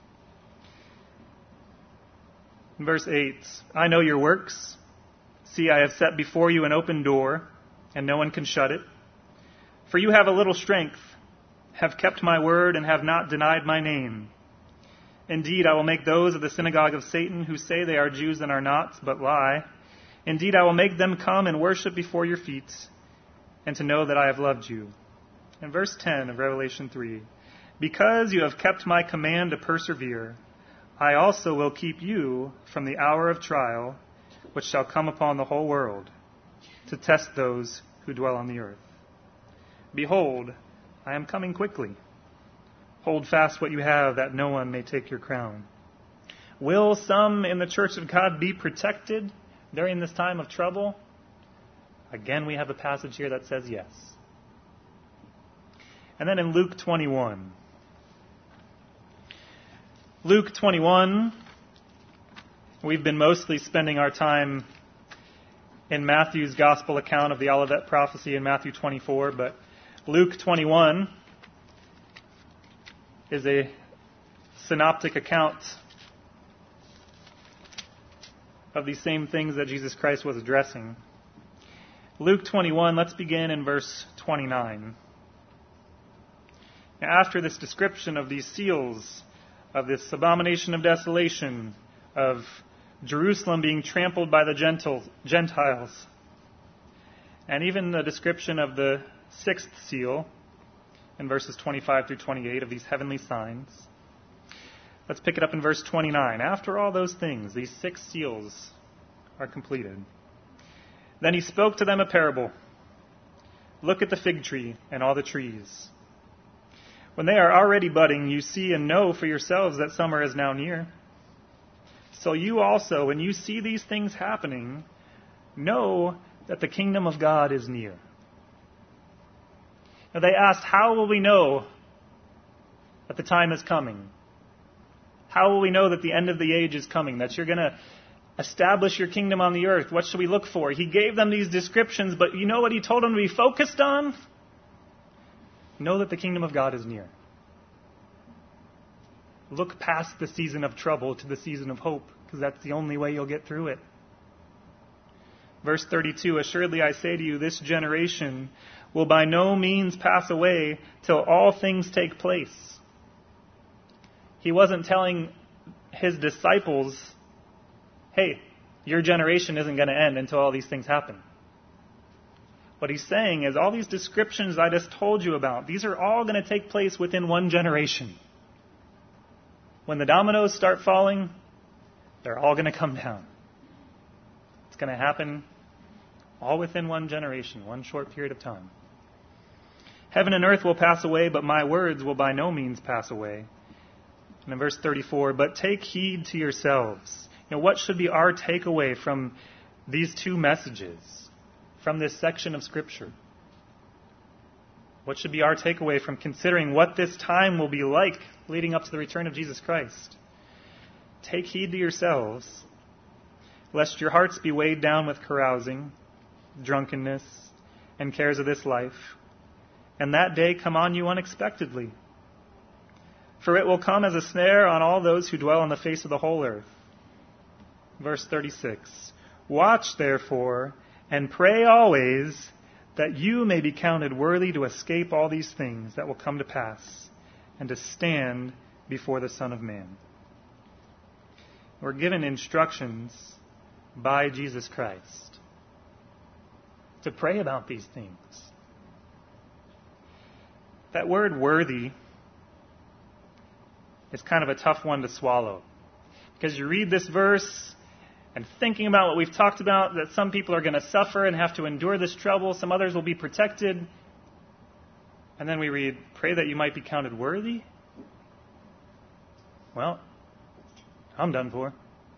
In verse 8, I know your works. See, I have set before you an open door, and no one can shut it. For you have a little strength, have kept my word, and have not denied my name. Indeed, I will make those of the synagogue of Satan who say they are Jews and are not, but lie. Indeed, I will make them come and worship before your feet, and to know that I have loved you. In verse 10 of Revelation 3, because you have kept my command to persevere, I also will keep you from the hour of trial, which shall come upon the whole world, to test those who dwell on the earth. Behold, I am coming quickly. Hold fast what you have, that no one may take your crown. Will some in the church of God be protected during this time of trouble? Again, we have a passage here that says yes. And then in Luke 21. Luke 21, we've been mostly spending our time in Matthew's gospel account of the Olivet prophecy in Matthew 24, but Luke 21 is a synoptic account of these same things that Jesus Christ was addressing. Luke 21, let's begin in verse 29. Now, after this description of these seals, of this abomination of desolation, of Jerusalem being trampled by the Gentiles, and even the description of the 6th seal in verses 25 through 28 of these heavenly signs. Let's pick it up in verse 29. After all those things, these 6 seals are completed. Then he spoke to them a parable. Look at the fig tree and all the trees. When they are already budding, you see and know for yourselves that summer is now near. So you also, when you see these things happening, know that the kingdom of God is near. Now they asked, how will we know that the time is coming? How will we know that the end of the age is coming, that you're going to establish your kingdom on the earth? What should we look for? He gave them these descriptions, but you know what he told them to be focused on? Know that the kingdom of God is near. Look past the season of trouble to the season of hope, because that's the only way you'll get through it. Verse 32, assuredly I say to you, this generation will by no means pass away till all things take place. He wasn't telling his disciples, hey, your generation isn't going to end until all these things happen. What he's saying is all these descriptions I just told you about, these are all going to take place within one generation. When the dominoes start falling, they're all going to come down. It's going to happen all within one generation, one short period of time. Heaven and earth will pass away, but my words will by no means pass away. And in verse 34, but take heed to yourselves. What should be our takeaway from these two messages, from this section of Scripture? What should be our takeaway from considering what this time will be like leading up to the return of Jesus Christ? Take heed to yourselves, lest your hearts be weighed down with carousing, drunkenness, and cares of this life, and that day come on you unexpectedly. For it will come as a snare on all those who dwell on the face of the whole earth. Verse 36, watch therefore, and pray always, that you may be counted worthy to escape all these things that will come to pass, and to stand before the Son of Man. We're given instructions by Jesus Christ to pray about these things. That word worthy is kind of a tough one to swallow, because you read this verse and thinking about what we've talked about, that some people are going to suffer and have to endure this trouble, some others will be protected. And then we read, pray that you might be counted worthy. Well, I'm done for.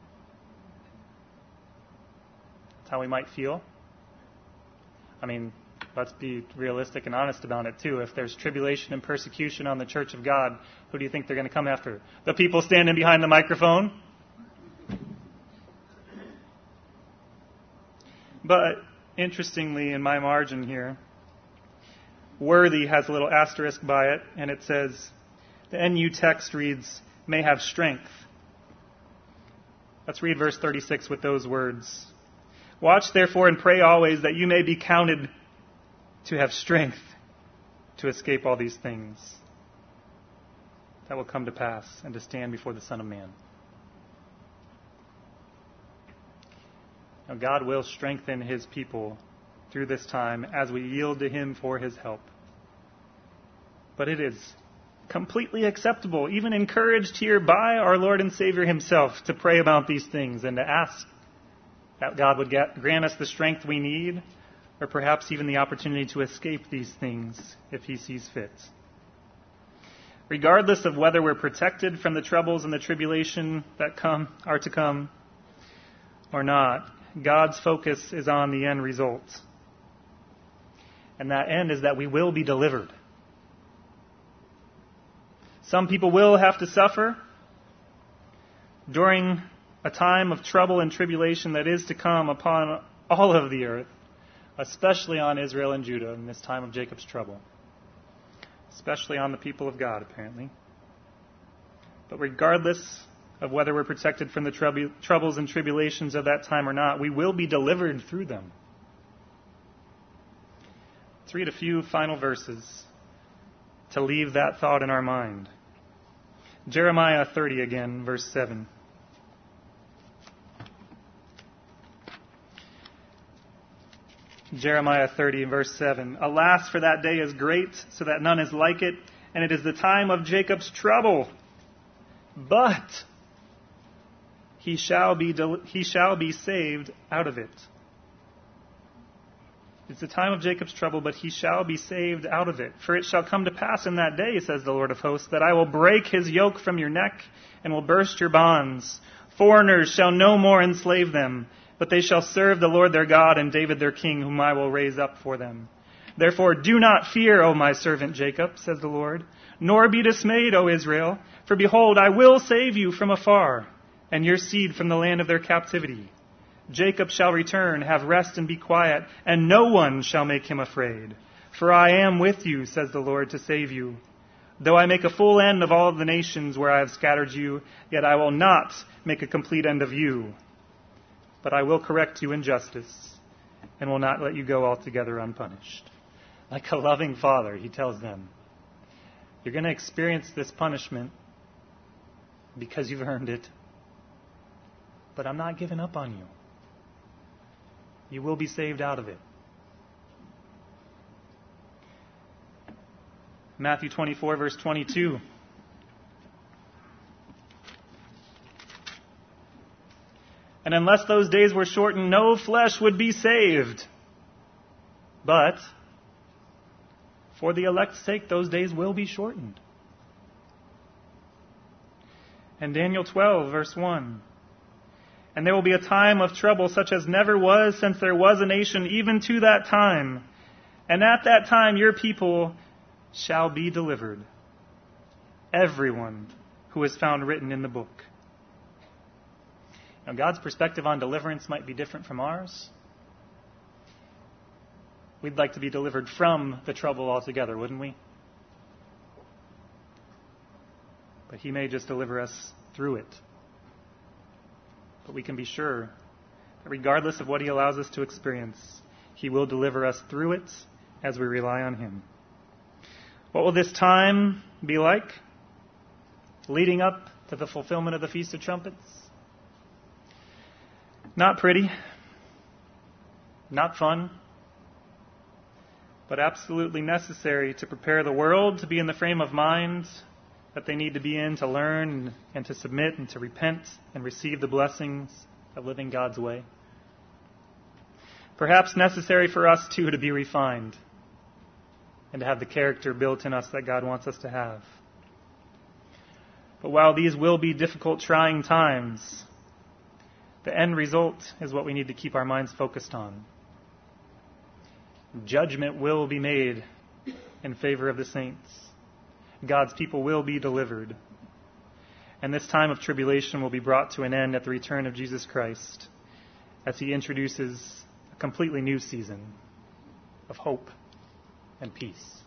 That's how we might feel. I mean, let's be realistic and honest about it too. If there's tribulation and persecution on the church of God, who do you think they're going to come after? The people standing behind the microphone? But, interestingly, in my margin here, worthy has a little asterisk by it, and it says, the NU text reads, may have strength. Let's read verse 36 with those words. Watch therefore and pray always that you may be counted to have strength to escape all these things that will come to pass and to stand before the Son of Man. Now, God will strengthen His people through this time as we yield to Him for His help. But it is completely acceptable, even encouraged here by our Lord and Savior Himself, to pray about these things and to ask that God would grant us the strength we need, or perhaps even the opportunity to escape these things if He sees fit. Regardless of whether we're protected from the troubles and the tribulation that are to come or not, God's focus is on the end result. And that end is that we will be delivered. Some people will have to suffer during a time of trouble and tribulation that is to come upon all of the earth, especially on Israel and Judah in this time of Jacob's trouble. Especially on the people of God, apparently. But regardless of whether we're protected from the troubles and tribulations of that time or not, we will be delivered through them. Let's read a few final verses to leave that thought in our mind. Jeremiah 30 again, verse 7. Jeremiah 30, verse 7. Alas, for that day is great, so that none is like it, and it is the time of Jacob's trouble. But he shall be saved out of it. It's the time of Jacob's trouble, but he shall be saved out of it. For it shall come to pass in that day, says the Lord of hosts, that I will break his yoke from your neck and will burst your bonds. Foreigners shall no more enslave them, but they shall serve the Lord their God and David their king, whom I will raise up for them. Therefore do not fear, O my servant Jacob, says the Lord, nor be dismayed, O Israel, for behold, I will save you from afar, and your seed from the land of their captivity. Jacob shall return, have rest and be quiet, and no one shall make him afraid. For I am with you, says the Lord, to save you. Though I make a full end of all of the nations where I have scattered you, yet I will not make a complete end of you. But I will correct you in justice, and will not let you go altogether unpunished. Like a loving father, he tells them, you're going to experience this punishment because you've earned it. But I'm not giving up on you. You will be saved out of it. Matthew 24, verse 22. And unless those days were shortened, no flesh would be saved. But for the elect's sake, those days will be shortened. And Daniel 12, verse 1. And there will be a time of trouble such as never was since there was a nation, even to that time. And at that time your people shall be delivered, everyone who is found written in the book. Now, God's perspective on deliverance might be different from ours. We'd like to be delivered from the trouble altogether, wouldn't we? But He may just deliver us through it. But we can be sure that regardless of what He allows us to experience, He will deliver us through it as we rely on Him. What will this time be like leading up to the fulfillment of the Feast of Trumpets? Not pretty, not fun, but absolutely necessary to prepare the world to be in the frame of mind that they need to be in to learn and to submit and to repent and receive the blessings of living God's way. Perhaps necessary for us, too, to be refined and to have the character built in us that God wants us to have. But while these will be difficult, trying times, the end result is what we need to keep our minds focused on. Judgment will be made in favor of the saints. God's people will be delivered. And this time of tribulation will be brought to an end at the return of Jesus Christ as He introduces a completely new season of hope and peace.